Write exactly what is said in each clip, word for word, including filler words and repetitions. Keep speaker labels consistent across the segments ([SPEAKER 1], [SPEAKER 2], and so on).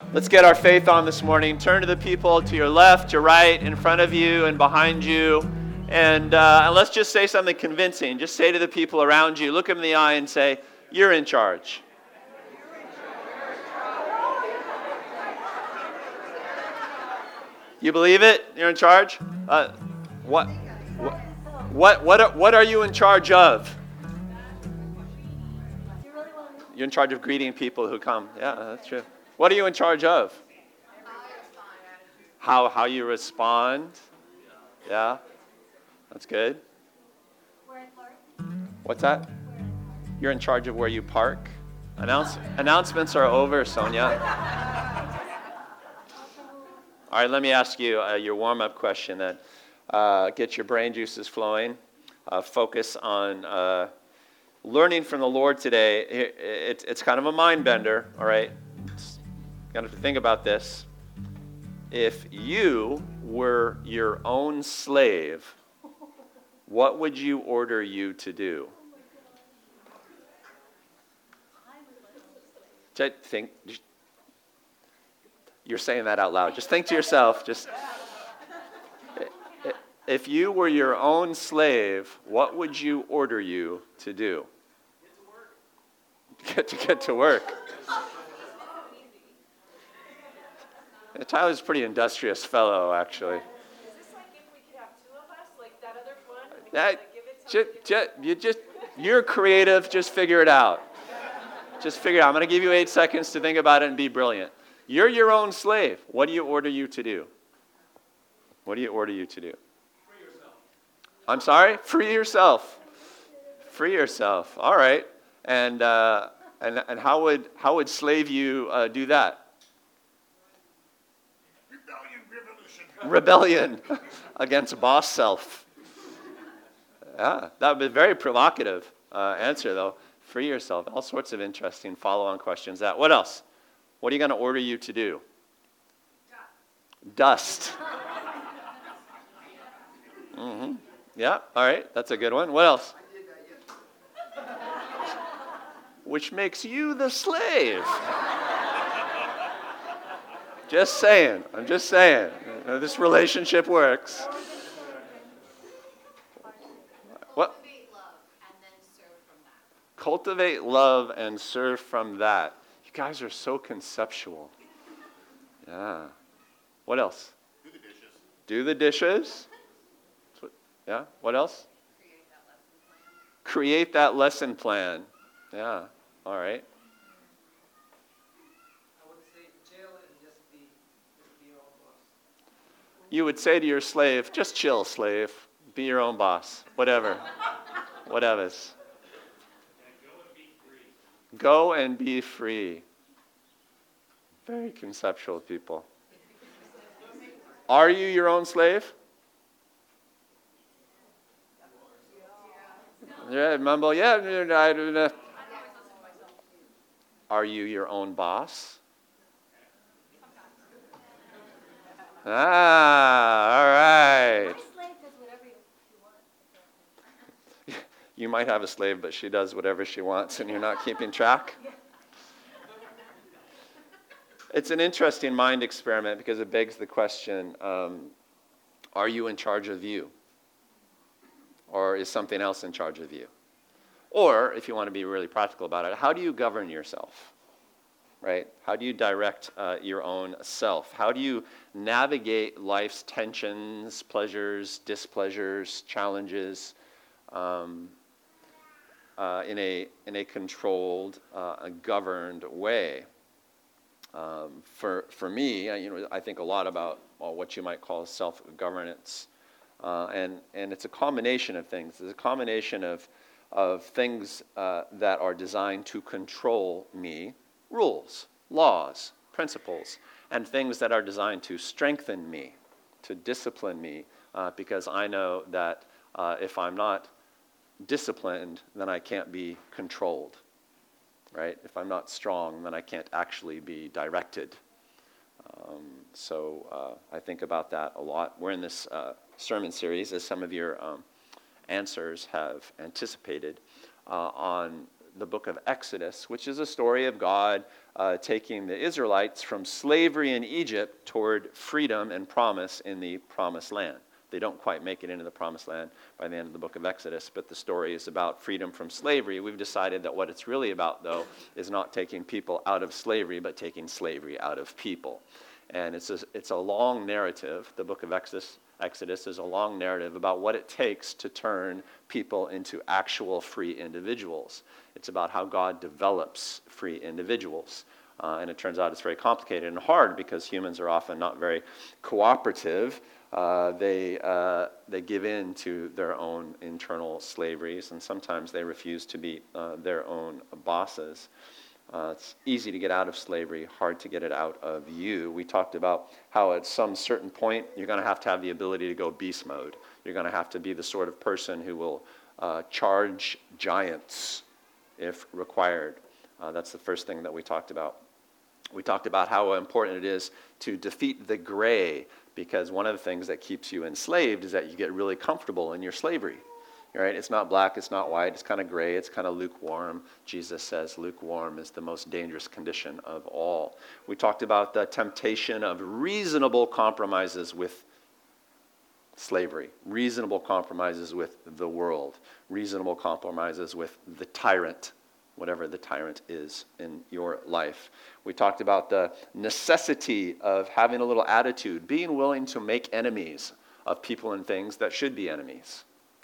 [SPEAKER 1] Let's get our faith on this morning. Turn to the people to your left, your right, in front of you, and behind you. And, uh, and let's just say something convincing. Just say to the people around you, look them in the eye and say, you're in charge. You believe it? You're in charge? Uh, what, what, what, what, are, what are you in charge of? You're in charge of greeting people who come. Yeah, that's true. What are you in charge of? How, how you respond. Yeah, that's good. What's that? You're in charge of where you park. Announce, announcements are over, Sonia. All right, let me ask you uh, your warm-up question then. Uh, get your brain juices flowing. Uh, focus on uh, learning from the Lord today. It, it, it's kind of a mind bender, all right? Got to think about this. If you were your own slave, what would you order you to do? Just think. You're saying that out loud. Just think to yourself. Just if you were your own slave, what would you order you to do? Get to get to work. Tyler's a pretty industrious fellow, actually.
[SPEAKER 2] Is this like if we could have two of us, like that other one? We
[SPEAKER 1] That,
[SPEAKER 2] could, like, give it to
[SPEAKER 1] just, just, you just, you're creative. Just figure it out. Just figure it out. I'm going to give you eight seconds to think about it and be brilliant. You're your own slave. What do you order you to do? What do you order you to do?
[SPEAKER 3] Free yourself.
[SPEAKER 1] I'm sorry? Free yourself. Free yourself. All right. And uh, and and how would how would slave you uh, do that?
[SPEAKER 3] Rebellion, revolution.
[SPEAKER 1] Rebellion against boss self. Yeah, that would be a very provocative uh, answer, though. Free yourself. All sorts of interesting follow-on questions. That. What else? What are you going to order you to do? Dust. Dust. Mm-hmm. Yeah, all right. That's a good one. What else? Which makes you the slave. Just saying. I'm just saying. You know, this relationship works. What? Cultivate love and serve from that. You guys are so conceptual. Yeah. What else?
[SPEAKER 3] Do the dishes.
[SPEAKER 1] Do the dishes. Yeah. What else? Create that lesson plan. Create that lesson plan. Yeah. All right.
[SPEAKER 4] I would say chill and just be, just be your own boss.
[SPEAKER 1] You would say to your slave, just chill, slave. Be your own boss. Whatever. Whatever's. Go and be free. Very conceptual people. Are you your own slave? Yeah, mumble, yeah. Are you your own boss? Ah, all right. You might have a slave, but she does whatever she wants, and you're not keeping track. It's an interesting mind experiment because it begs the question, um, are you in charge of you? Or is something else in charge of you? Or, if you want to be really practical about it, how do you govern yourself? Right? How do you direct uh, your own self? How do you navigate life's tensions, pleasures, displeasures, challenges, um, Uh, in a in a controlled, uh, a governed way? Um, for for me, I, you know, I think a lot about well, what you might call self-governance, uh, and and it's a combination of things. It's a combination of of things uh, that are designed to control me, rules, laws, principles, and things that are designed to strengthen me, to discipline me, uh, because I know that uh, if I'm not disciplined, then I can't be controlled, right? If I'm not strong, then I can't actually be directed. Um, so uh, I think about that a lot. We're in this uh, sermon series, as some of your um, answers have anticipated, uh, on the book of Exodus, which is a story of God uh, taking the Israelites from slavery in Egypt toward freedom and promise in the promised land. They don't quite make it into the promised land by the end of the book of Exodus, but the story is about freedom from slavery. We've decided that what it's really about, though, is not taking people out of slavery, but taking slavery out of people. And it's a, it's a long narrative. The book of Exodus, Exodus is a long narrative about what it takes to turn people into actual free individuals. It's about how God develops free individuals. Uh, and it turns out it's very complicated and hard because humans are often not very cooperative. Uh, they uh, they give in to their own internal slaveries, and sometimes they refuse to be uh, their own bosses. Uh, it's easy to get out of slavery, hard to get it out of you. We talked about how at some certain point you're going to have to have the ability to go beast mode. You're going to have to be the sort of person who will uh, charge giants if required. Uh, that's the first thing that we talked about. We talked about how important it is to defeat the gray, because one of the things that keeps you enslaved is that you get really comfortable in your slavery. Right? It's not black, it's not white, it's kind of gray, it's kind of lukewarm. Jesus says lukewarm is the most dangerous condition of all. We talked about the temptation of reasonable compromises with slavery, reasonable compromises with the world, reasonable compromises with the tyrant, whatever the tyrant is in your life. We talked about the necessity of having a little attitude, being willing to make enemies of people and things that should be enemies.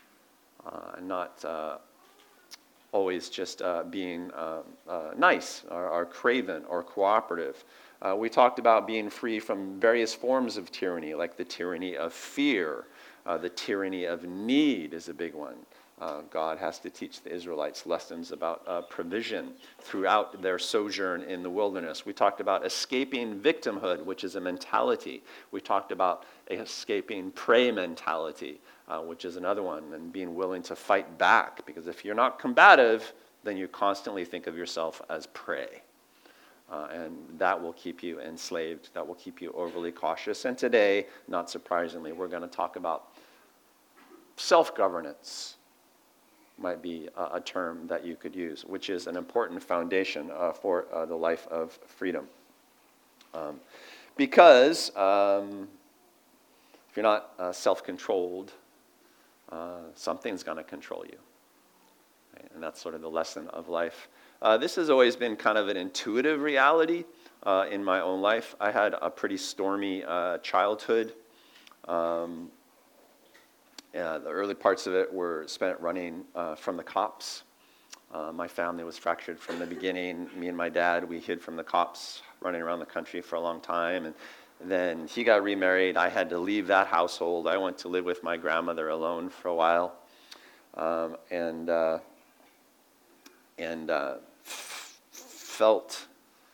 [SPEAKER 1] Uh, and not uh, always just uh, being uh, uh, nice or, or craven or cooperative. Uh, we talked about being free from various forms of tyranny, like the tyranny of fear. Uh, the tyranny of need is a big one. Uh, God has to teach the Israelites lessons about uh, provision throughout their sojourn in the wilderness. We talked about escaping victimhood, which is a mentality. We talked about escaping prey mentality, uh, which is another one, and being willing to fight back. Because if you're not combative, then you constantly think of yourself as prey. Uh, and that will keep you enslaved. That will keep you overly cautious. And today, not surprisingly, we're going to talk about self-governance. Might be a, a term that you could use, which is an important foundation uh, for uh, the life of freedom. Um, because um, if you're not uh, self-controlled, uh, something's going to control you. Right? And that's sort of the lesson of life. Uh, this has always been kind of an intuitive reality uh, in my own life. I had a pretty stormy uh, childhood. Um, Uh, the early parts of it were spent running uh, from the cops. Uh, my family was fractured from the beginning. Me and my dad, we hid from the cops, running around the country for a long time. And then he got remarried. I had to leave that household. I went to live with my grandmother alone for a while. Um, and uh, and uh, f- felt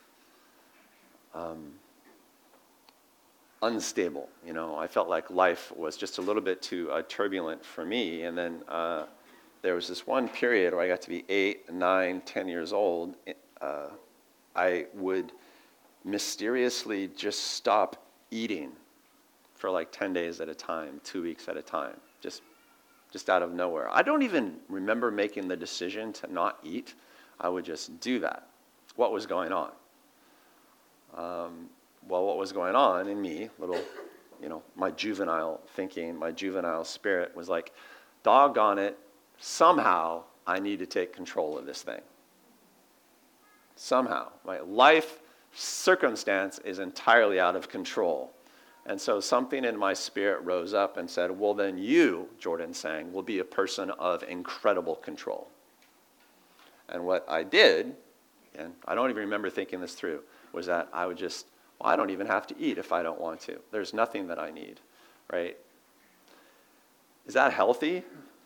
[SPEAKER 1] um, unstable. You know, I felt like life was just a little bit too uh, turbulent for me. And then uh, there was this one period where I got to be eight, nine, ten years old. Uh, I would mysteriously just stop eating for like ten days at a time, two weeks at a time, just just out of nowhere. I don't even remember making the decision to not eat. I would just do that. What was going on? Um, Well, what was going on in me, little, you know, my juvenile thinking, my juvenile spirit was like, doggone it, somehow I need to take control of this thing. Somehow. My life circumstance is entirely out of control. And so something in my spirit rose up and said, well, then you, Jordan sang, will be a person of incredible control. And what I did, and I don't even remember thinking this through, was that I would just, well, I don't even have to eat if I don't want to. There's nothing that I need, right? Is that healthy?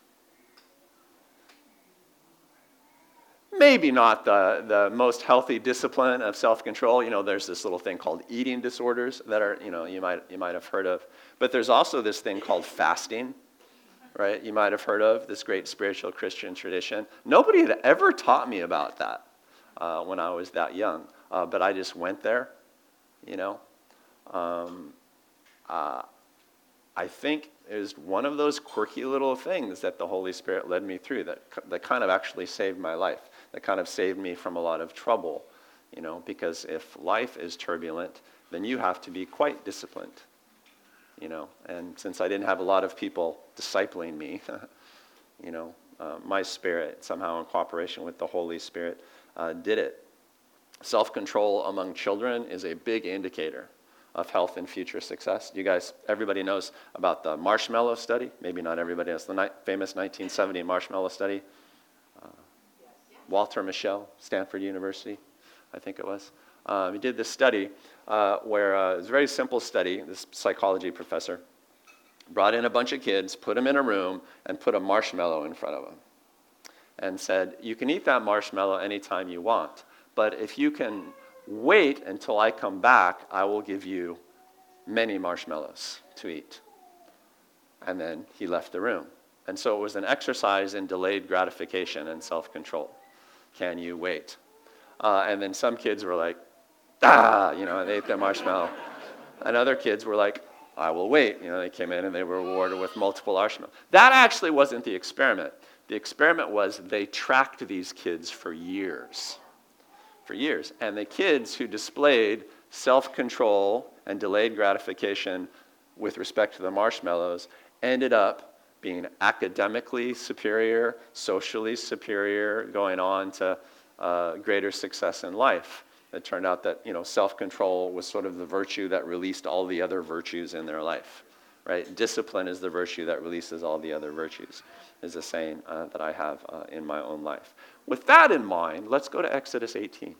[SPEAKER 1] Maybe not the, the most healthy discipline of self-control. You know, there's this little thing called eating disorders that are, you know, you might you might have heard of. But there's also this thing called fasting, right? You might have heard of this great spiritual Christian tradition. Nobody had ever taught me about that uh, when I was that young, uh, but I just went there, you know. Um, uh, I think it was one of those quirky little things that the Holy Spirit led me through that that kind of actually saved my life. that kind of saved me from a lot of trouble, you know, because if life is turbulent, then you have to be quite disciplined, you know. And since I didn't have a lot of people discipling me, you know, uh, my spirit, somehow in cooperation with the Holy Spirit, uh, did it. Self-control among children is a big indicator of health and future success. You guys, everybody knows about the marshmallow study. Maybe not everybody knows the ni- famous nineteen seventy marshmallow study. Uh, Walter Mischel, Stanford University, I think it was. Um, he did this study uh, where uh, it was a very simple study. This psychology professor brought in a bunch of kids, put them in a room, and put a marshmallow in front of them, and said, you can eat that marshmallow anytime you want, but if you can wait until I come back, I will give you many marshmallows to eat. And then he left the room. And so it was an exercise in delayed gratification and self-control. Can you wait? Uh, and then some kids were like, ah, you know, they ate their marshmallow. And other kids were like, I will wait. You know, they came in and they were rewarded with multiple marshmallows. That actually wasn't the experiment. The experiment was they tracked these kids for years. For years. And the kids who displayed self-control and delayed gratification with respect to the marshmallows ended up being academically superior, socially superior, going on to uh, greater success in life. It turned out that, you know, self-control was sort of the virtue that released all the other virtues in their life, right? Discipline is the virtue that releases all the other virtues, is a saying uh, that I have uh, in my own life. With that in mind, let's go to Exodus eighteen,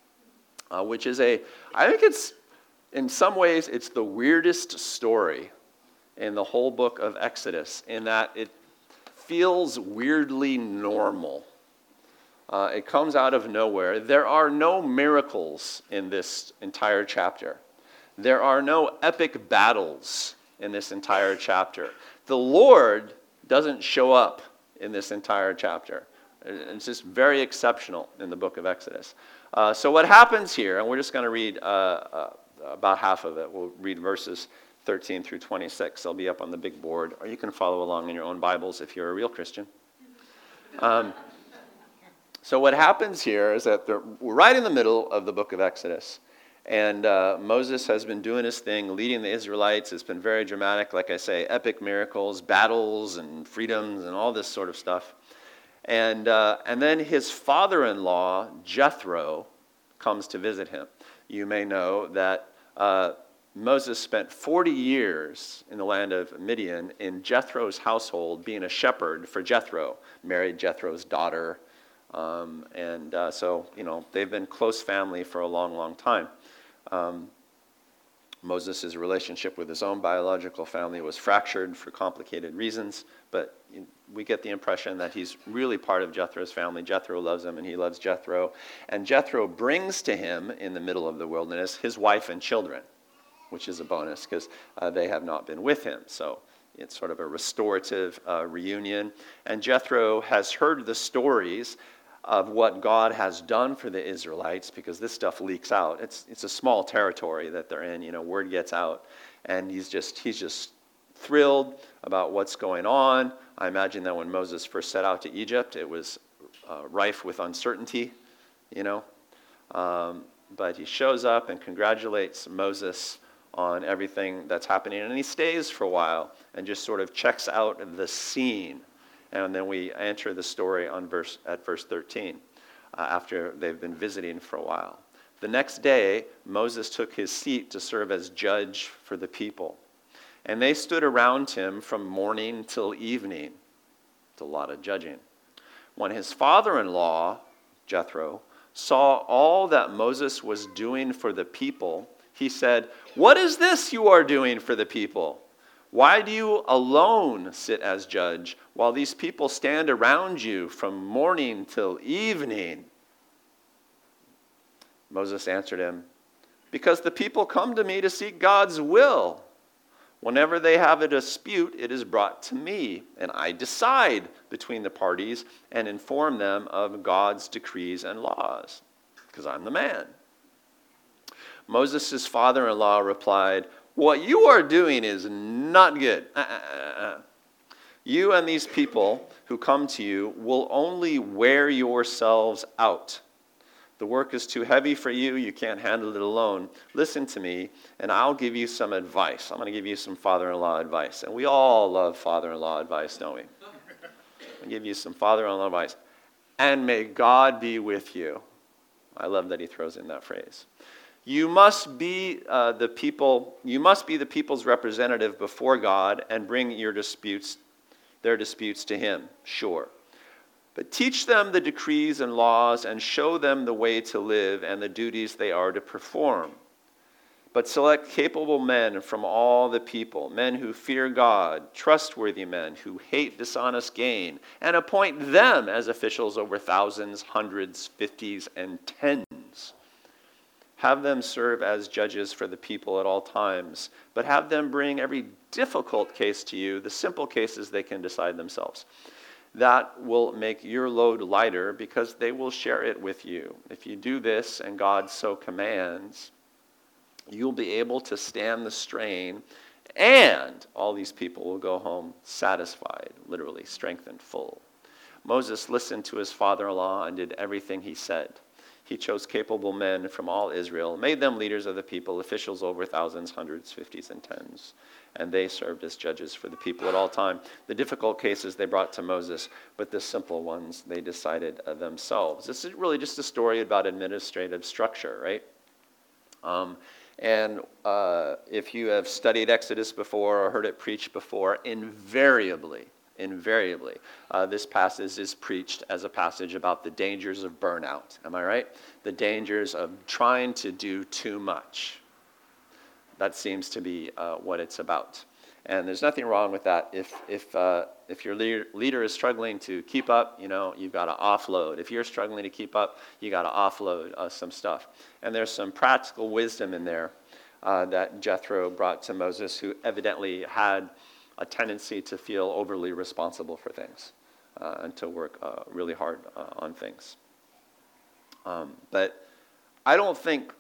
[SPEAKER 1] uh, which is a, I think it's, in some ways, it's the weirdest story in the whole book of Exodus, in that it feels weirdly normal. Uh, it comes out of nowhere. There are no miracles in this entire chapter. There are no epic battles in this entire chapter. The Lord doesn't show up in this entire chapter. It's just very exceptional in the book of Exodus. Uh, so what happens here, and we're just going to read uh, uh, about half of it. We'll read verses thirteen through twenty-six. They'll be up on the big board, or you can follow along in your own Bibles if you're a real Christian. Um, so what happens here is that we're right in the middle of the book of Exodus. And uh, Moses has been doing his thing, leading the Israelites. It's been very dramatic, like I say, epic miracles, battles, and freedoms, and all this sort of stuff. And uh, and then his father-in-law, Jethro, comes to visit him. You may know that uh, Moses spent forty years in the land of Midian in Jethro's household, being a shepherd for Jethro, married Jethro's daughter. Um, and uh, so, you know, they've been close family for a long, long time. Um, Moses' relationship with his own biological family was fractured for complicated reasons, but we get the impression that he's really part of Jethro's family. Jethro loves him, and he loves Jethro. And Jethro brings to him, in the middle of the wilderness, his wife and children, which is a bonus because uh, they have not been with him. So it's sort of a restorative uh, reunion. And Jethro has heard the stories of what God has done for the Israelites, because this stuff leaks out. It's it's a small territory that they're in. You know, word gets out, and he's just he's just thrilled about what's going on. I imagine that when Moses first set out to Egypt, it was uh, rife with uncertainty, you know. Um, but he shows up and congratulates Moses on everything that's happening, and he stays for a while and just sort of checks out the scene. And then we enter the story on verse at verse thirteen, uh, after they've been visiting for a while. The next day, Moses took his seat to serve as judge for the people. And they stood around him from morning till evening. It's a lot of judging. When his father-in-law, Jethro, saw all that Moses was doing for the people, he said, "What is this you are doing for the people? Why do you alone sit as judge while these people stand around you from morning till evening?" Moses answered him, "Because the people come to me to seek God's will. Whenever they have a dispute, it is brought to me, and I decide between the parties and inform them of God's decrees and laws, because I'm the man." Moses' father-in-law replied, "What you are doing is not good. Uh, uh, uh. You and these people who come to you will only wear yourselves out. The work is too heavy for you. You can't handle it alone. Listen to me, and I'll give you some advice. I'm going to give you some father-in-law advice. And we all love father-in-law advice, don't we? I'll give you some father-in-law advice. And may God be with you. I love that he throws in that phrase. You must be uh, the people. You must be the people's representative before God and bring your disputes, their disputes to him. Sure. But teach them the decrees and laws and show them the way to live and the duties they are to perform. But select capable men from all the people, men who fear God, trustworthy men who hate dishonest gain, and appoint them as officials over thousands, hundreds, fifties, and tens. Have them serve as judges for the people at all times, but have them bring every difficult case to you, the simple cases they can decide themselves. That will make your load lighter because they will share it with you. If you do this and God so commands, you'll be able to stand the strain, and all these people will go home satisfied, literally strengthened, full. Moses listened to his father-in-law and did everything he said. He chose capable men from all Israel, made them leaders of the people, officials over thousands, hundreds, fifties, and tens. And they served as judges for the people at all time. The difficult cases they brought to Moses, but the simple ones they decided uh, themselves. This is really just a story about administrative structure, right? Um, and uh, if you have studied Exodus before or heard it preached before, invariably, invariably, uh, this passage is preached as a passage about the dangers of burnout. Am I right? The dangers of trying to do too much. That seems to be uh, what it's about. And there's nothing wrong with that. If if uh, if your leader, leader is struggling to keep up, you know, you've got to offload. If you're struggling to keep up, you got to offload uh, some stuff. And there's some practical wisdom in there uh, that Jethro brought to Moses, who evidently had a tendency to feel overly responsible for things uh, and to work uh, really hard uh, on things. Um, but I don't think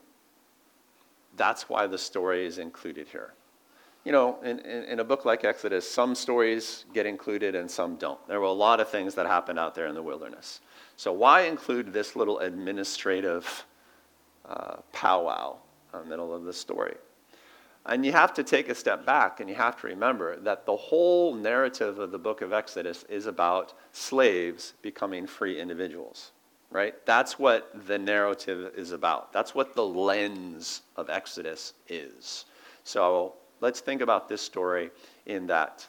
[SPEAKER 1] that's why the story is included here. You know, in, in, in a book like Exodus, some stories get included and some don't. There were a lot of things that happened out there in the wilderness. So why include this little administrative uh, powwow in the middle of the story? And you have to take a step back and you have to remember that the whole narrative of the book of Exodus is about slaves becoming free individuals. Right? That's what the narrative is about. That's what the lens of Exodus is. So let's think about this story in that,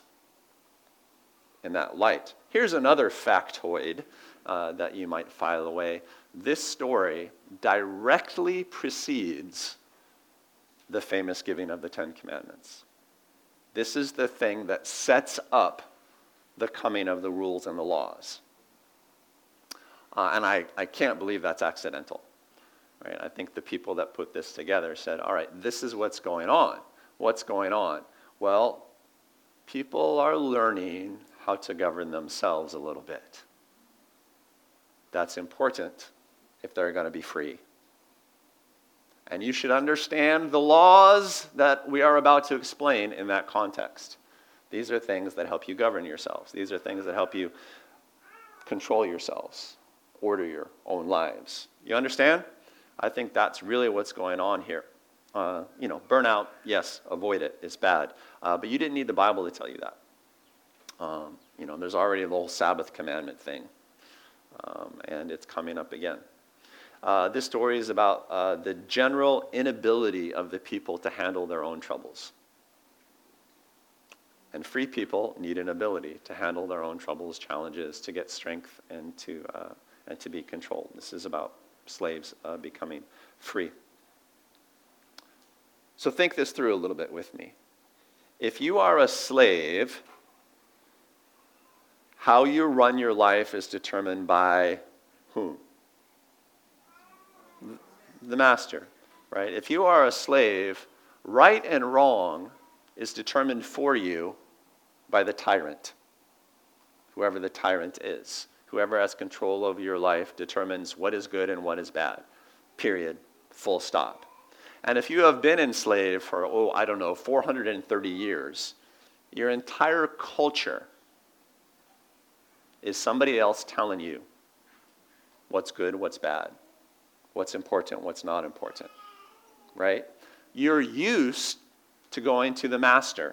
[SPEAKER 1] in that light. Here's another factoid uh, that you might file away. This story directly precedes the famous giving of the Ten Commandments. This is the thing that sets up the coming of the rules and the laws. Uh, and I, I can't believe that's accidental. Right? I think the people that put this together said, all right, this is what's going on. What's going on? Well, people are learning how to govern themselves a little bit. That's important if they're going to be free. And you should understand the laws that we are about to explain in that context. These are things that help you govern yourselves. These are things that help you control yourselves, order your own lives. You understand? I think that's really what's going on here. Uh, you know, burnout, yes, avoid it. It's bad. Uh, but you didn't need the Bible to tell you that. Um, you know, there's already the whole Sabbath commandment thing. Um, and it's coming up again. Uh, this story is about uh, the general inability of the people to handle their own troubles. And free people need an ability to handle their own troubles, challenges, to get strength, and to uh, and to be controlled. This is about slaves uh, becoming free. So think this through a little bit with me. If you are a slave, how you run your life is determined by whom? The master, right? If you are a slave, right and wrong is determined for you by the tyrant, whoever the tyrant is. Whoever has control over your life determines what is good and what is bad, period, full stop. And if you have been enslaved for, oh, I don't know, four hundred thirty years, your entire culture is somebody else telling you what's good, what's bad, what's important, what's not important, right? You're used to going to the master,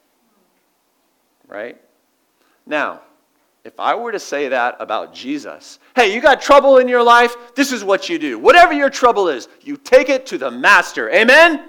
[SPEAKER 1] right? Now, if I were to say that about Jesus, hey, you got trouble in your life, this is what you do. Whatever your trouble is, you take it to the master. Amen?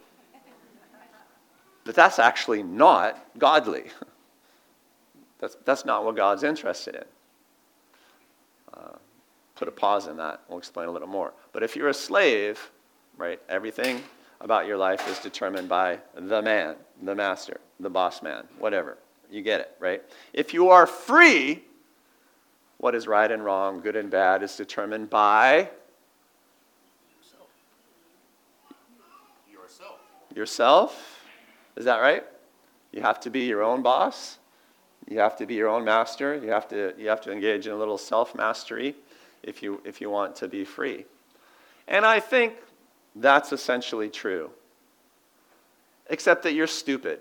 [SPEAKER 1] But that's actually not godly. That's, that's not what God's interested in. Uh, put a pause in that. We'll explain a little more. But if you're a slave, right, everything about your life is determined by the man, the master, the boss man, whatever. You get it, right? If you are free, what is right and wrong, good and bad, is determined by
[SPEAKER 3] Yourself. Yourself.
[SPEAKER 1] yourself. Is that right? You have to be your own boss. You have to be your own master. You have to you have to engage in a little self-mastery if you if you want to be free. And I think that's essentially true. Except that you're stupid.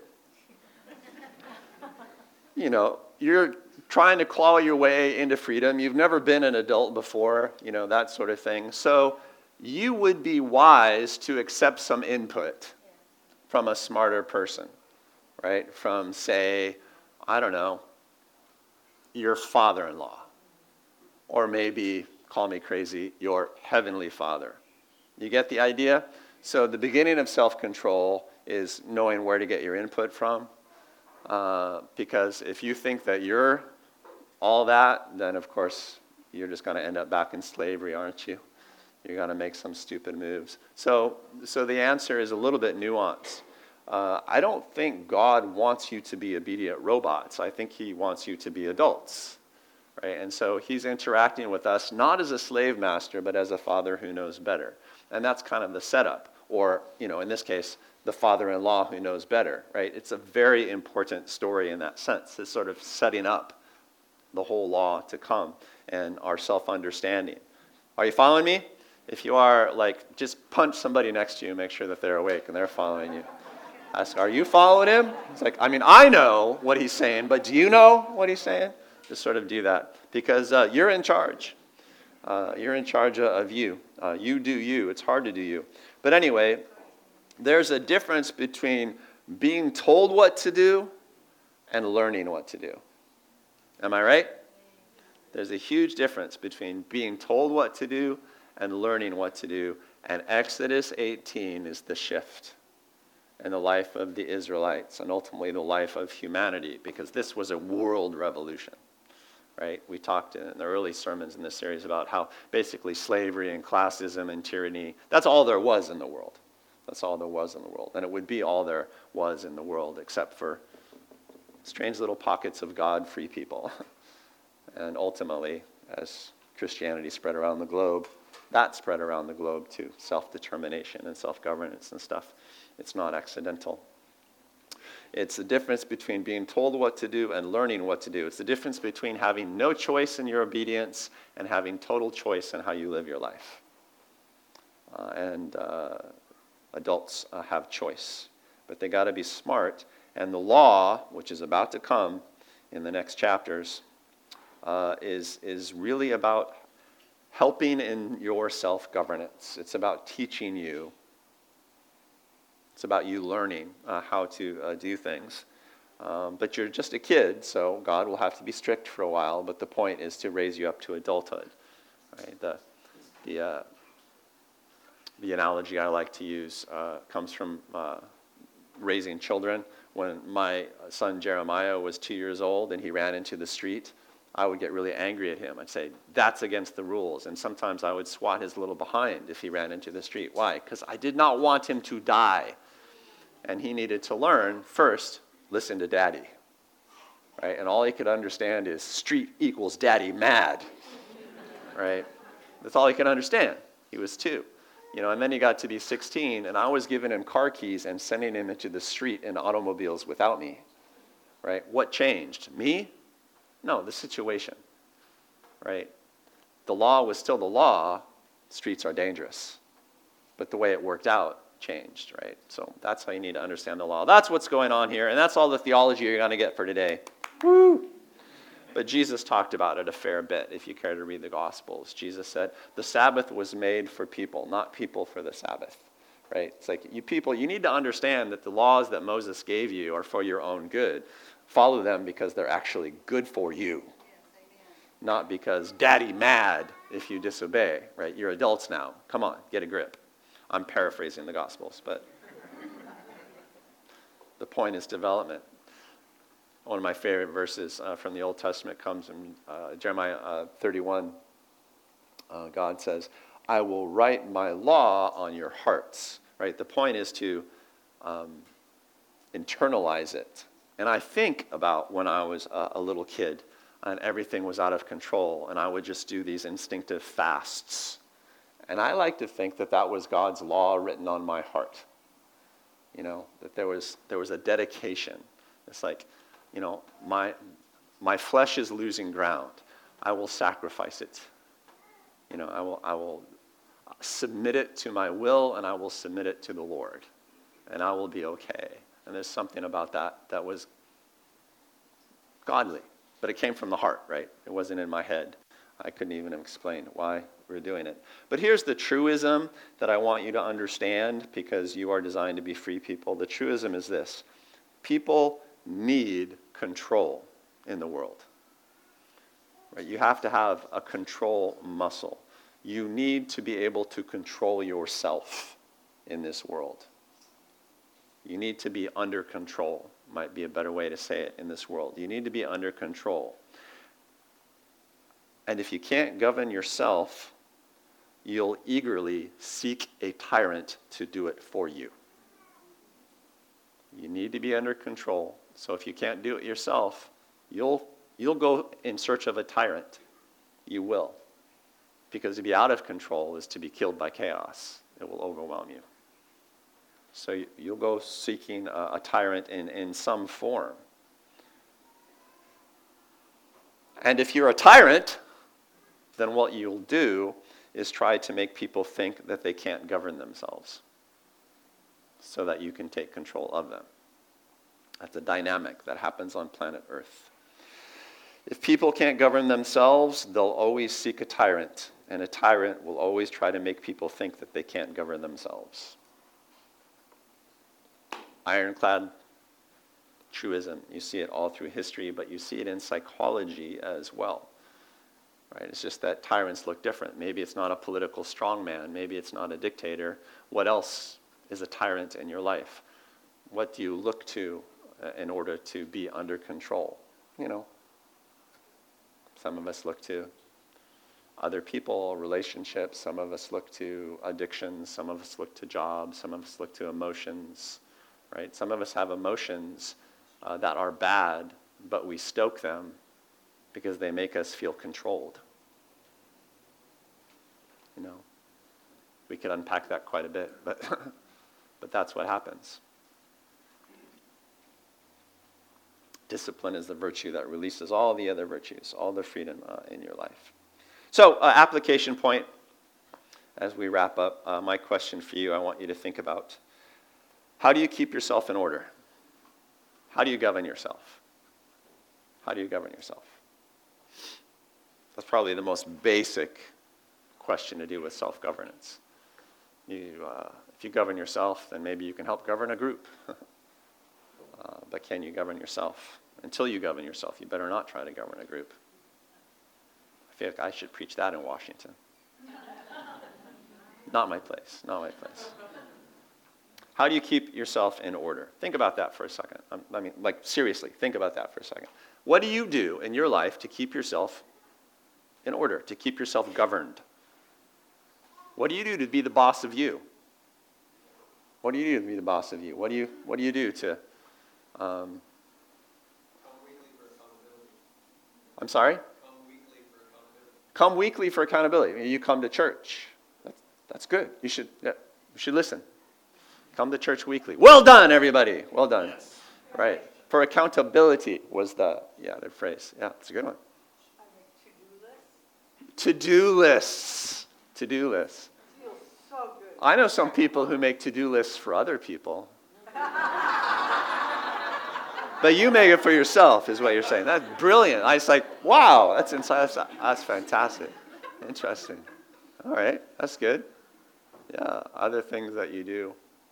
[SPEAKER 1] You know, you're trying to claw your way into freedom. You've never been an adult before, you know, that sort of thing. So you would be wise to accept some input from a smarter person, right? From, say, I don't know, your father-in-law. Or maybe, call me crazy, your heavenly Father. You get the idea? So the beginning of self-control is knowing where to get your input from. Uh, because if you think that you're all that, then of course you're just going to end up back in slavery, aren't you? You're going to make some stupid moves. So, so the answer is a little bit nuanced. Uh, I don't think God wants you to be obedient robots. I think he wants you to be adults, right? And so he's interacting with us not as a slave master, but as a father who knows better. And that's kind of the setup. Or, you know, in this case, the father-in-law who knows better, right? It's a very important story in that sense. It's sort of setting up the whole law to come and our self-understanding. Are you following me? If you are, like, just punch somebody next to you and make sure that they're awake and they're following you. Ask, are you following him? It's like, I mean, I know what he's saying, but do you know what he's saying? Just sort of do that. Because uh, you're in charge. Uh, you're in charge of you. Uh, you do you. It's hard to do you. But anyway, there's a difference between being told what to do and learning what to do. Am I right? There's a huge difference between being told what to do and learning what to do. And Exodus eighteen is the shift in the life of the Israelites and ultimately the life of humanity, because this was a world revolution. Right? We talked in the early sermons in this series about how basically slavery and classism and tyranny, that's all there was in the world. That's all there was in the world. And it would be all there was in the world, except for strange little pockets of God-free people. And ultimately, as Christianity spread around the globe, that spread around the globe too. Self-determination and self-governance and stuff. It's not accidental. It's the difference between being told what to do and learning what to do. It's the difference between having no choice in your obedience and having total choice in how you live your life. Uh, and uh, adults uh, have choice, but they got to be smart. And the law, which is about to come in the next chapters, uh, is is really about helping in your self-governance. It's about teaching you. It's about you learning uh, how to uh, do things. Um, but you're just a kid, so God will have to be strict for a while, but the point is to raise you up to adulthood. Right? The, the, uh, the analogy I like to use uh, comes from uh, raising children. When my son Jeremiah was two years old and he ran into the street, I would get really angry at him. I'd say, that's against the rules. And sometimes I would swat his little behind if he ran into the street. Why? Because I did not want him to die. And he needed to learn, first, listen to daddy. Right? And all he could understand is street equals daddy mad. Right? That's all he could understand. He was two. You know, and then he got to be sixteen, and I was giving him car keys and sending him into the street in automobiles without me. Right? What changed? Me? No, the situation. Right? The law was still the law. Streets are dangerous. But the way it worked out changed, right? So that's how you need to understand the law. That's what's going on here, and that's all the theology you're going to get for today. Woo! But Jesus talked about it a fair bit, if you care to read the Gospels. Jesus said, the Sabbath was made for people, not people for the Sabbath. Right? It's like, you people, you need to understand that the laws that Moses gave you are for your own good. Follow them because they're actually good for you. Not because daddy mad if you disobey, right? You're adults now. Come on, get a grip. I'm paraphrasing the Gospels, but the point is development. One of my favorite verses uh, from the Old Testament comes from uh, Jeremiah uh, thirty-one. Uh, God says, I will write my law on your hearts, right? The point is to um, internalize it. And I think about when I was a, a little kid and everything was out of control, and I would just do these instinctive fasts. And I like to think that that was God's law written on my heart. You know, that there was there was a dedication. It's like, you know, my my flesh is losing ground. I will sacrifice it. You know, I will I will submit it to my will, and I will submit it to the Lord, and I will be okay. And there's something about that that was godly. But it came from the heart, right? It wasn't in my head. I couldn't even explain why we were doing it. But here's the truism that I want you to understand, because you are designed to be free people. The truism is this. People need control in the world. Right? You have to have a control muscle. You need to be able to control yourself in this world. You need to be under control. Might be a better way to say it in this world. You need to be under control. And if you can't govern yourself, you'll eagerly seek a tyrant to do it for you. You need to be under control. So if you can't do it yourself, you'll you'll go in search of a tyrant. You will. Because to be out of control is to be killed by chaos. It will overwhelm you. So you'll go seeking a, a tyrant in, in some form. And if you're a tyrant, then what you'll do is try to make people think that they can't govern themselves so that you can take control of them. That's a dynamic that happens on planet Earth. If people can't govern themselves, they'll always seek a tyrant, and a tyrant will always try to make people think that they can't govern themselves. Ironclad truism. You see it all through history, but you see it in psychology as well. Right? It's just that tyrants look different. Maybe it's not a political strongman. Maybe it's not a dictator. What else is a tyrant in your life? What do you look to uh, in order to be under control? You know, some of us look to other people, relationships. Some of us look to addictions. Some of us look to jobs. Some of us look to emotions. Right? Some of us have emotions uh, that are bad, but we stoke them because they make us feel controlled. You know, we could unpack that quite a bit, but but that's what happens. Discipline is the virtue that releases all the other virtues, all the freedom uh, in your life. So, uh, application point, as we wrap up, uh, my question for you, I want you to think about, how do you keep yourself in order? How do you govern yourself? How do you govern yourself? That's probably the most basic question to do with self-governance. You, uh, if you govern yourself, then maybe you can help govern a group. uh, but can you govern yourself? Until you govern yourself, you better not try to govern a group. I feel like I should preach that in Washington. Not my place, not my place. How do you keep yourself in order? Think about that for a second. I mean, like, seriously, think about that for a second. What do you do in your life to keep yourself in order, to keep yourself governed? What do you do to be the boss of you? What do you do to be the boss of you? What do you, what do, you do to... Um,
[SPEAKER 4] Come weekly for accountability.
[SPEAKER 1] I'm sorry?
[SPEAKER 4] Come weekly for accountability.
[SPEAKER 1] Come weekly for accountability. You come to church. That's, that's good. You should, yeah, you should listen. Come to church weekly. Well done, everybody. Well done.
[SPEAKER 3] Yes.
[SPEAKER 1] Right. For accountability was the, yeah, the phrase. Yeah, it's a good one.
[SPEAKER 2] I make to-do lists.
[SPEAKER 1] To-do lists. To-do lists.
[SPEAKER 2] Feels so good.
[SPEAKER 1] I know some people who make to-do lists for other people. But you make it for yourself, is what you're saying. That's brilliant. I was like, wow, that's inside. That's, that's fantastic. Interesting. All right, that's good. Yeah, other things that you do.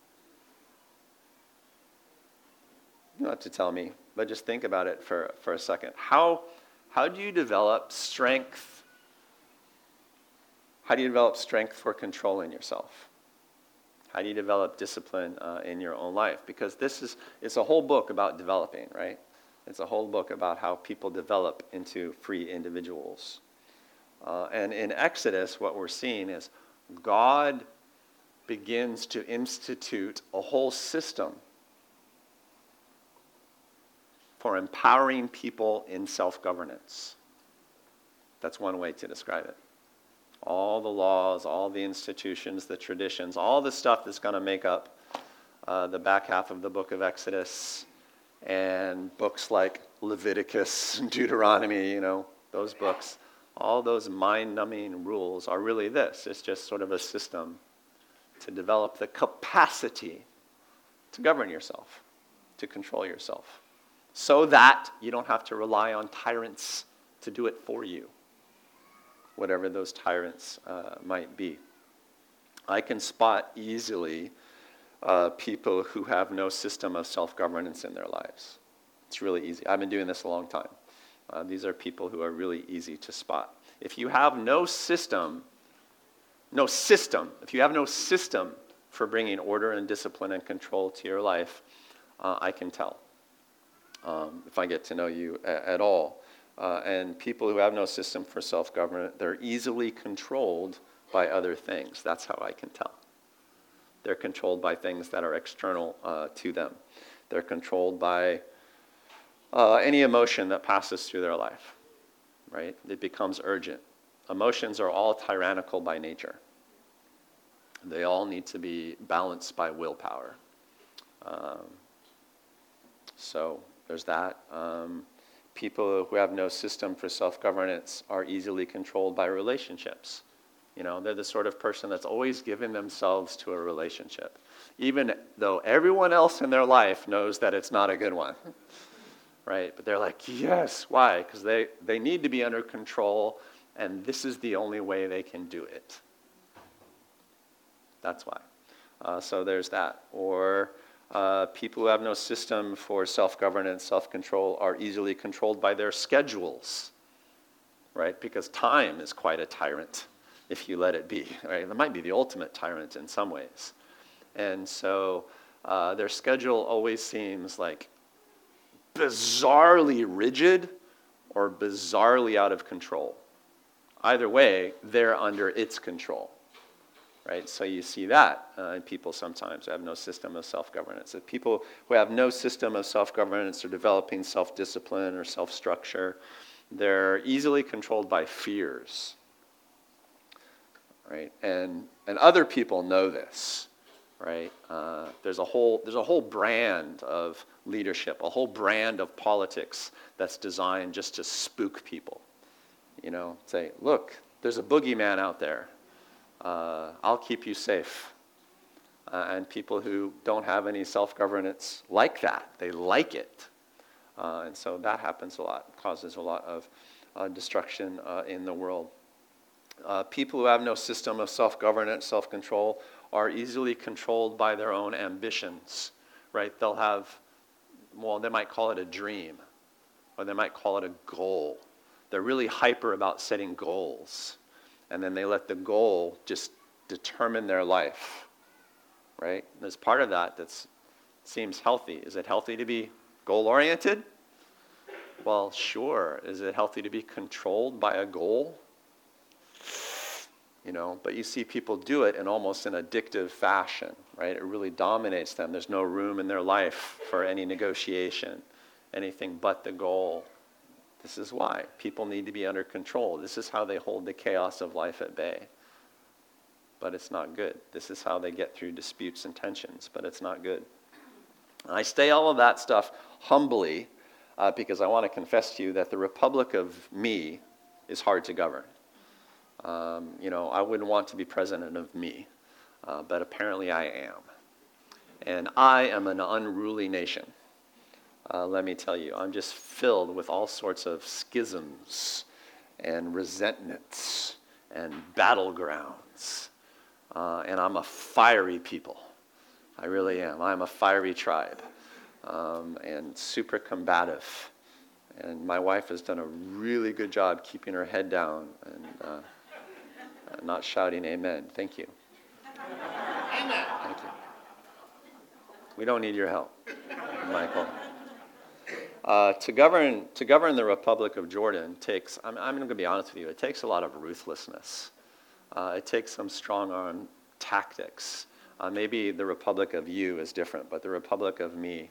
[SPEAKER 1] You don't have to tell me, but just think about it for, for a second. How, how do you develop strength? How do you develop strength for controlling yourself? How do you develop discipline uh, in your own life? Because this is, it's a whole book about developing, right? It's a whole book about how people develop into free individuals. Uh, and in Exodus, what we're seeing is God begins to institute a whole system for empowering people in self-governance. That's one way to describe it. All the laws, all the institutions, the traditions, all the stuff that's going to make up uh, the back half of the book of Exodus, and books like Leviticus and Deuteronomy, you know, those books, all those mind-numbing rules are really this. It's just sort of a system to develop the capacity to govern yourself, to control yourself, so that you don't have to rely on tyrants to do it for you, whatever those tyrants uh, might be. I can spot easily uh, people who have no system of self-governance in their lives. It's really easy. I've been doing this a long time. Uh, these are people who are really easy to spot. If you have no system, no system, if you have no system for bringing order and discipline and control to your life, uh, I can tell um, if I get to know you a- at all. Uh, and people who have no system for self-government, they're easily controlled by other things. That's how I can tell. They're controlled by things that are external uh, to them. They're controlled by uh, any emotion that passes through their life, right? It becomes urgent. Emotions are all tyrannical by nature. They all need to be balanced by willpower. Um, so there's that. Um, people who have no system for self-governance are easily controlled by relationships. You know, they're the sort of person that's always given themselves to a relationship, even though everyone else in their life knows that it's not a good one, right? But they're like, yes, why? Because they, they need to be under control, and this is the only way they can do it. That's why. Uh, so there's that. Or uh, people who have no system for self-governance, self-control are easily controlled by their schedules, right? Because time is quite a tyrant if you let it be, right? It might be the ultimate tyrant in some ways. And so uh, their schedule always seems like bizarrely rigid or bizarrely out of control. Either way, they're under its control, right? So you see that uh, in people sometimes who have no system of self-governance. If people who have no system of self-governance are developing self-discipline or self-structure, they're easily controlled by fears, right? And and other people know this, right? Uh, there's a whole there's a whole brand of leadership, a whole brand of politics that's designed just to spook people. You know, say, look, there's a boogeyman out there. Uh, I'll keep you safe. Uh, and people who don't have any self-governance like that. They like it. Uh, and so that happens a lot, causes a lot of uh, destruction uh, in the world. Uh, people who have no system of self-governance, self-control, are easily controlled by their own ambitions, right? They'll have, well, they might call it a dream, or they might call it a goal. They're really hyper about setting goals, and then they let the goal just determine their life, right? There's part of that that seems healthy. Is it healthy to be goal-oriented? Well, sure. Is it healthy to be controlled by a goal? You know, but you see people do it in almost an addictive fashion, right? It really dominates them. There's no room in their life for any negotiation, anything but the goal. This is why people need to be under control. This is how they hold the chaos of life at bay. But it's not good. This is how they get through disputes and tensions, but it's not good. And I say all of that stuff humbly uh, because I want to confess to you that the republic of me is hard to govern. Um, you know, I wouldn't want to be president of me, uh, but apparently I am. And I am an unruly nation. uh, let me tell you, I'm just filled with all sorts of schisms and resentments and battlegrounds. Uh, and I'm a fiery people. I really am. I'm a fiery tribe um, and super combative. And my wife has done a really good job keeping her head down and uh, not shouting amen. Thank you.
[SPEAKER 3] Amen.
[SPEAKER 1] Thank you. We don't need your help, Michael. Uh, to govern to govern the Republic of Jordan takes, I'm, I'm going to be honest with you, it takes a lot of ruthlessness. Uh, it takes some strong-arm tactics. Uh, maybe the Republic of you is different, but the Republic of me,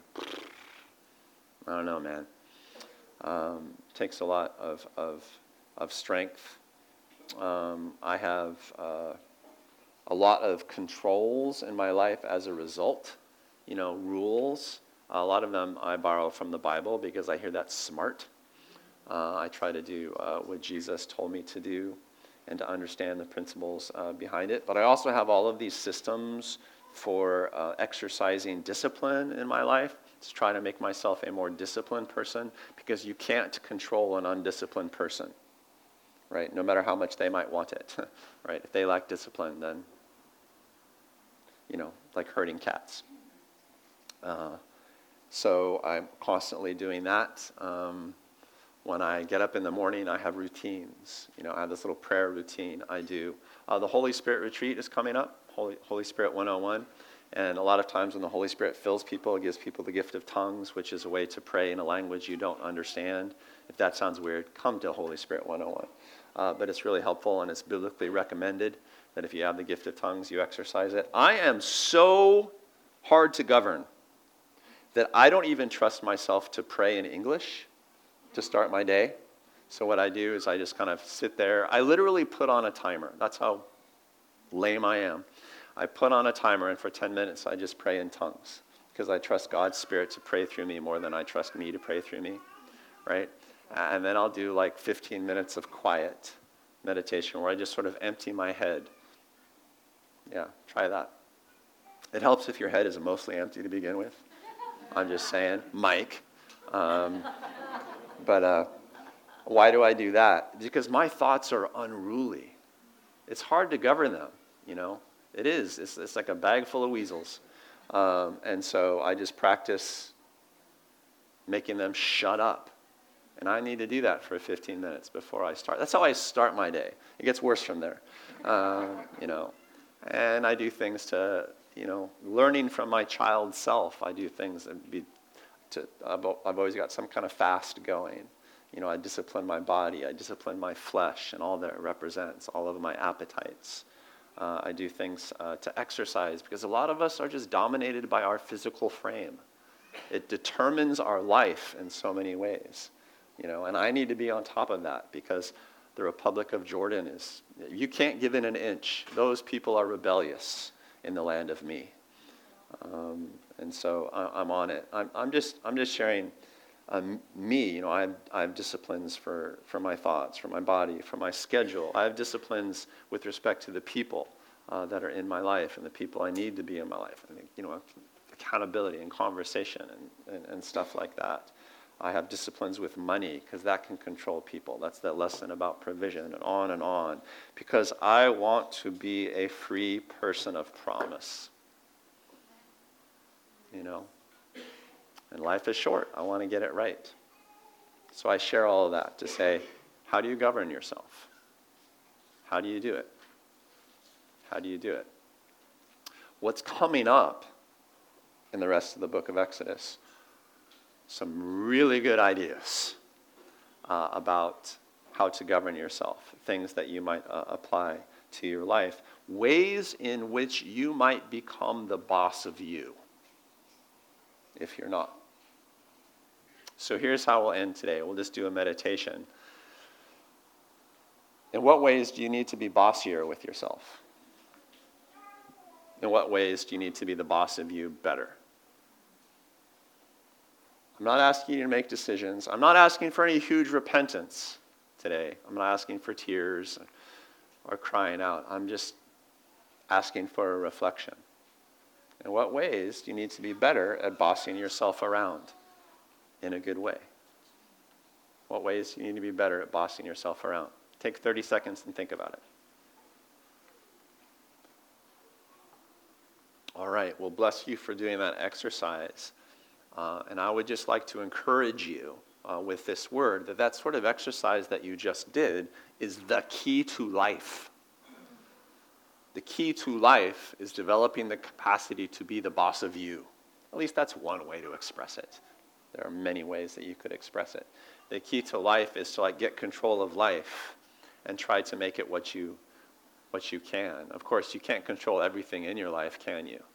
[SPEAKER 1] I don't know, man. Um, takes a lot of of, of strength. Um, I have uh, a lot of controls in my life as a result. You know, rules. A lot of them I borrow from the Bible because I hear that's smart. Uh, I try to do uh, what Jesus told me to do and to understand the principles uh, behind it. But I also have all of these systems for uh, exercising discipline in my life to try to make myself a more disciplined person, because you can't control an undisciplined person, right? No matter how much they might want it, right? If they lack discipline, then, you know, like herding cats. Uh, so I'm constantly doing that. Um, When I get up in the morning, I have routines. You know, I have this little prayer routine I do. Uh, the Holy Spirit retreat is coming up, Holy, Holy Spirit one oh one. And a lot of times when the Holy Spirit fills people, it gives people the gift of tongues, which is a way to pray in a language you don't understand. If that sounds weird, come to Holy Spirit one oh one. Uh, but it's really helpful, and it's biblically recommended that if you have the gift of tongues, you exercise it. I am so hard to govern that I don't even trust myself to pray in English to start my day. So what I do is I just kind of sit there. I literally put on a timer. That's how lame I am. I put on a timer, and for ten minutes I just pray in tongues, because I trust God's Spirit to pray through me more than I trust me to pray through me, right? And then I'll do like fifteen minutes of quiet meditation where I just sort of empty my head. Yeah, try that. It helps if your head is mostly empty to begin with. I'm just saying, Mike. Um, But uh, why do I do that? Because my thoughts are unruly. It's hard to govern them, you know. It is. It's, it's like a bag full of weasels. Um, and so I just practice making them shut up. And I need to do that for fifteen minutes before I start. That's how I start my day. It gets worse from there, uh, you know. And I do things to, you know, learning from my child self. I do things that be To, I've, I've always got some kind of fast going. You know, I discipline my body. I discipline my flesh and all that it represents, all of my appetites. Uh, I do things uh, to exercise, because a lot of us are just dominated by our physical frame. It determines our life in so many ways. You know, and I need to be on top of that, because the Republic of Jordan is, you can't give in an inch. Those people are rebellious in the land of me. Um, and so I, I'm on it. I'm, I'm just I'm just sharing um, me. You know, I have, I have disciplines for, for my thoughts, for my body, for my schedule. I have disciplines with respect to the people uh, that are in my life and the people I need to be in my life. I think, you know, accountability and conversation and, and, and stuff like that. I have disciplines with money, because that can control people. That's that lesson about provision, and on and on. Because I want to be a free person of promise. You know, and life is short. I want to get it right. So I share all of that to say, how do you govern yourself? How do you do it? How do you do it? What's coming up in the rest of the book of Exodus? Some really good ideas uh, about how to govern yourself, things that you might uh, apply to your life, ways in which you might become the boss of you, if you're not. So here's how we'll end today. We'll just do a meditation. In what ways do you need to be bossier with yourself? In what ways do you need to be the boss of you better? I'm not asking you to make decisions. I'm not asking for any huge repentance today. I'm not asking for tears or crying out. I'm just asking for a reflection. In what ways do you need to be better at bossing yourself around? in a good way? What ways do you need to be better at bossing yourself around? Take thirty seconds and think about it. All right, well, bless you for doing that exercise. Uh, and I would just like to encourage you uh, with this word that that sort of exercise that you just did is the key to life. The key to life is developing the capacity to be the boss of you. At least that's one way to express it. There are many ways that you could express it. The key to life is to like get control of life and try to make it what you what you can. Of course, you can't control everything in your life, can you?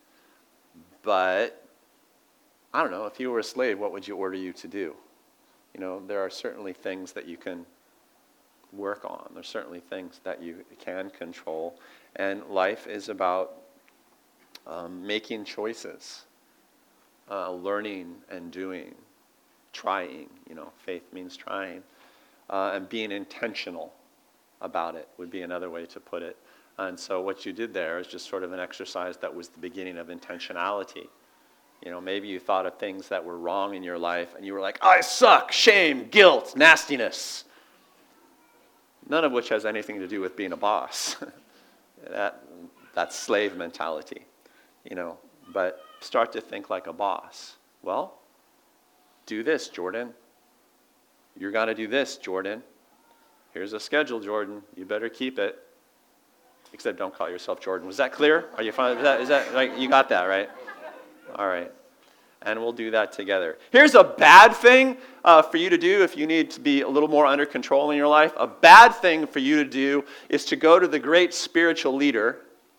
[SPEAKER 1] But I don't know, if you were a slave, what would you order you to do? You know, there are certainly things that you can work on. There's certainly things that you can control. And life is about um, making choices, uh, learning and doing, trying. You know, faith means trying. Uh, and being intentional about it would be another way to put it. And so what you did there is just sort of an exercise that was the beginning of intentionality. You know, maybe you thought of things that were wrong in your life and you were like, I suck, shame, guilt, nastiness. None of which has anything to do with being a boss. that, that's slave mentality, you know. But start to think like a boss. Well, do this, Jordan. You're going to do this, Jordan. Here's a schedule, Jordan. You better keep it. Except don't call yourself Jordan. Was that clear? Are you fine? Is that, is that like, you got that, right? All right. And we'll do that together. Here's a bad thing uh, for you to do if you need to be a little more under control in your life. A bad thing for you to do is to go to the great spiritual leader.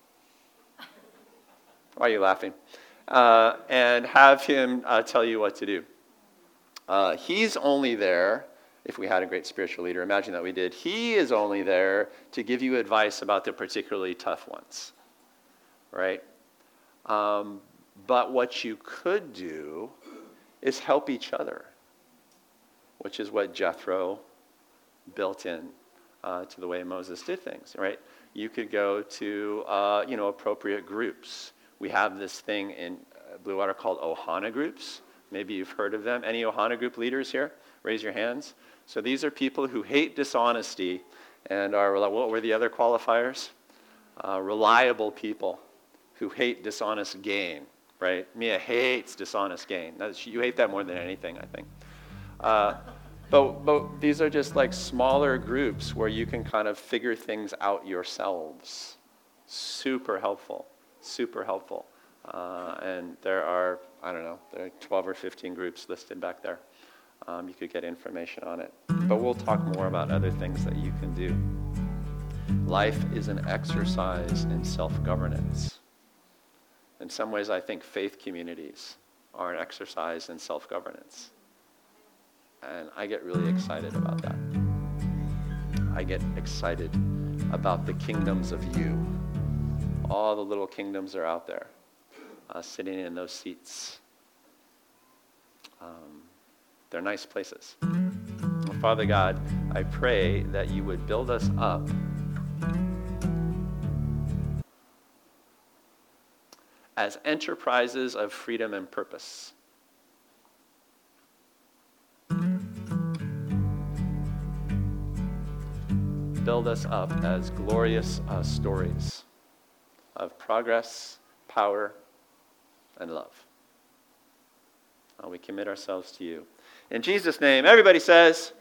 [SPEAKER 1] Why are you laughing? Uh, and have him uh, tell you what to do. Uh, he's only there, if we had a great spiritual leader, imagine that we did, he is only there to give you advice about the particularly tough ones, right? Um, but what you could do is help each other, which is what Jethro built in uh, to the way Moses did things, right? You could go to, uh, you know, appropriate groups. We have this thing in Blue Water called Ohana groups. Maybe you've heard of them. Any Ohana group leaders here? Raise your hands. So these are people who hate dishonesty and are, what were the other qualifiers? Uh, reliable people who hate dishonest gain, right? Mia hates dishonest gain. That's, you hate that more than anything, I think. Uh, but, but these are just like smaller groups where you can kind of figure things out yourselves. Super helpful, super helpful. Uh, and there are, I don't know, there are twelve or fifteen groups listed back there. Um, you could get information on it. But we'll talk more about other things that you can do. Life is an exercise in self-governance. In some ways, I think faith communities are an exercise in self-governance. And I get really excited about that. I get excited about the kingdoms of you. All the little kingdoms are out there, uh, sitting in those seats. Um, they're nice places. Well, Father God, I pray that you would build us up as enterprises of freedom and purpose. Build us up as glorious uh, stories of progress, power, and love. Uh, we commit ourselves to you. In Jesus' name, everybody says,